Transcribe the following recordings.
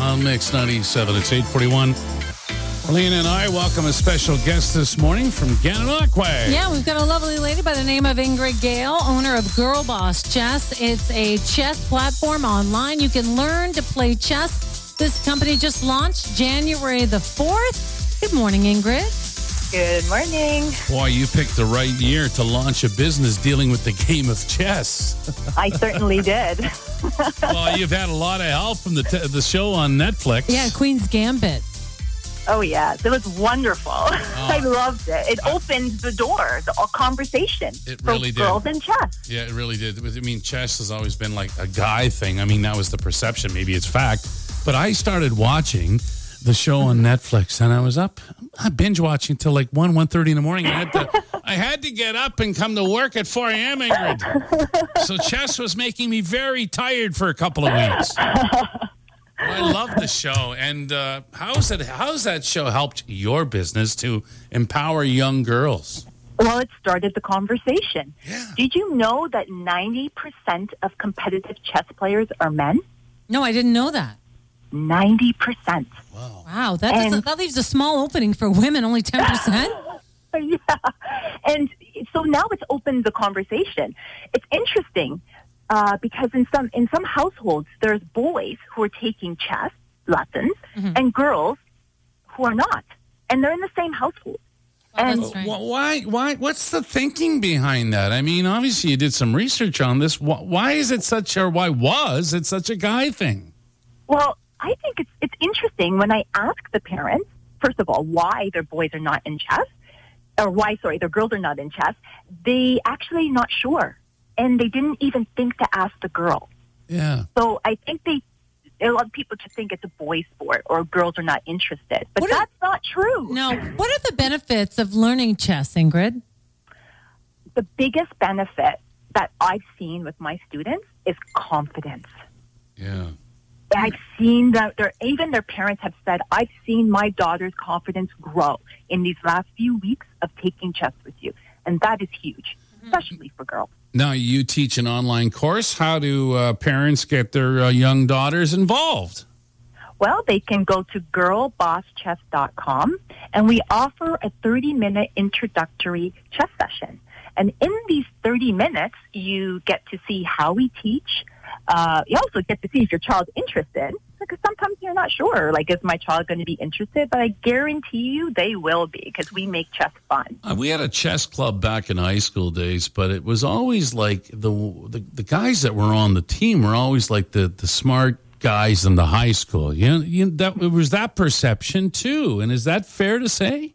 on Mix 97. It's 8:41. Arlene and I welcome a special guest this morning from Gananoque. Yeah, we've got a lovely lady by the name of Ingrid Gale, owner of Girl Boss Chess. It's a chess platform online. You can learn to play chess. This company just launched January the 4th. Good morning, Ingrid. Good morning. Boy, you picked the right year to launch a business dealing with the game of chess. I certainly did. Well, you've had a lot of help from the show on Netflix. Yeah, Queen's Gambit. Oh, yes. It was wonderful. I loved it. It opened the door, the conversation It really for did. girls in chess. Yeah, it really did. I mean, chess has always been like a guy thing. I mean, that was the perception. Maybe it's fact. But I started watching the show on Netflix, and I was up. I binge watching till like 1:30 in the morning. I had to get up and come to work at 4 a.m., Ingrid. So chess was making me very tired for a couple of weeks. I love the show. And how's that show helped your business to empower young girls? Well, it started the conversation. Yeah. Did you know that 90% of competitive chess players are men? No, I didn't know that. 90%. Wow, that leaves a small opening for women, only 10%? Yeah. And so now it's opened the conversation. It's interesting because in some households, there's boys who are taking chess lessons and girls who are not. And they're in the same household. And That's right. Why? What's the thinking behind that? I mean, obviously you did some research on this. Why was it such a guy thing? Well, I think it's interesting when I ask the parents, first of all, why their boys are not in chess, or their girls are not in chess. They actually not sure, and they didn't even think to ask the girl. Yeah. So I think a lot of people just think it's a boy sport or girls are not interested, but that's not true. No. What are the benefits of learning chess, Ingrid? The biggest benefit that I've seen with my students is confidence. Yeah. I've seen that even their parents have said, I've seen my daughter's confidence grow in these last few weeks of taking chess with you. And that is huge, especially for girls. Now, you teach an online course. How do parents get their young daughters involved? Well, they can go to girlbosschess.com, and we offer a 30-minute introductory chess session. And in these 30 minutes, you get to see how we teach. You also get to see if your child's interested, because sometimes you're not sure, like, is my child going to be interested? But I guarantee you they will be, because we make chess fun. We had a chess club back in high school days, but it was always like the guys that were on the team were always like the smart guys in the high school. That it was that perception too. And is that fair to say?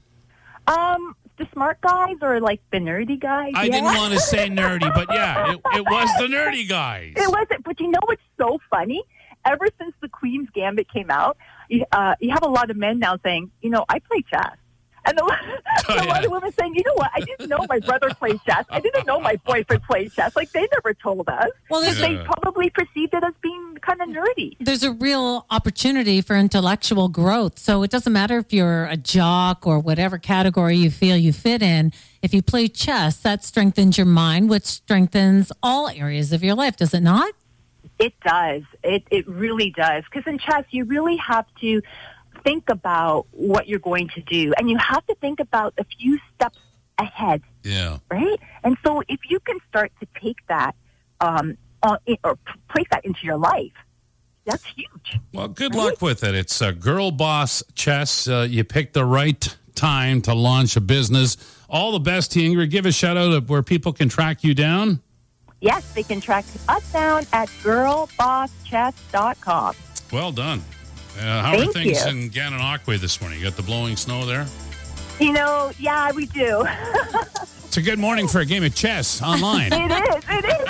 The smart guys or like the nerdy guys? I didn't want to say nerdy, but yeah, it was the nerdy guys. It wasn't. But you know what's so funny? Ever since the Queen's Gambit came out, you have a lot of men now saying, I play chess. And a lot of women saying, you know what, I didn't know my brother played chess. I didn't know my boyfriend played chess. Like, they never told us. Well, They probably perceived it as being kind of nerdy. There's a real opportunity for intellectual growth. So it doesn't matter if you're a jock or whatever category you feel you fit in. If you play chess, that strengthens your mind, which strengthens all areas of your life, does it not? It does. It really does. Because in chess, you really have to think about what you're going to do. And you have to think about a few steps ahead. Yeah. Right? And so if you can start to take that or place that into your life, that's huge. Well, good luck with it. It's Girl Boss Chess. You picked the right time to launch a business. All the best to you, Ingrid. Give a shout out of where people can track you down. Yes, they can track us down at girlbosschess.com. Well done. How are things in Gananoque this morning? You got the blowing snow there? Yeah, we do. It's a good morning for a game of chess online. It is.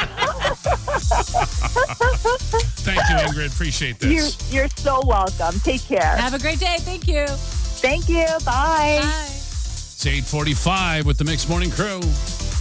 Thank you, Ingrid. Appreciate this. You're so welcome. Take care. Have a great day. Thank you. Thank you. Bye. Bye. It's 8:45 with the Mixed Morning Crew.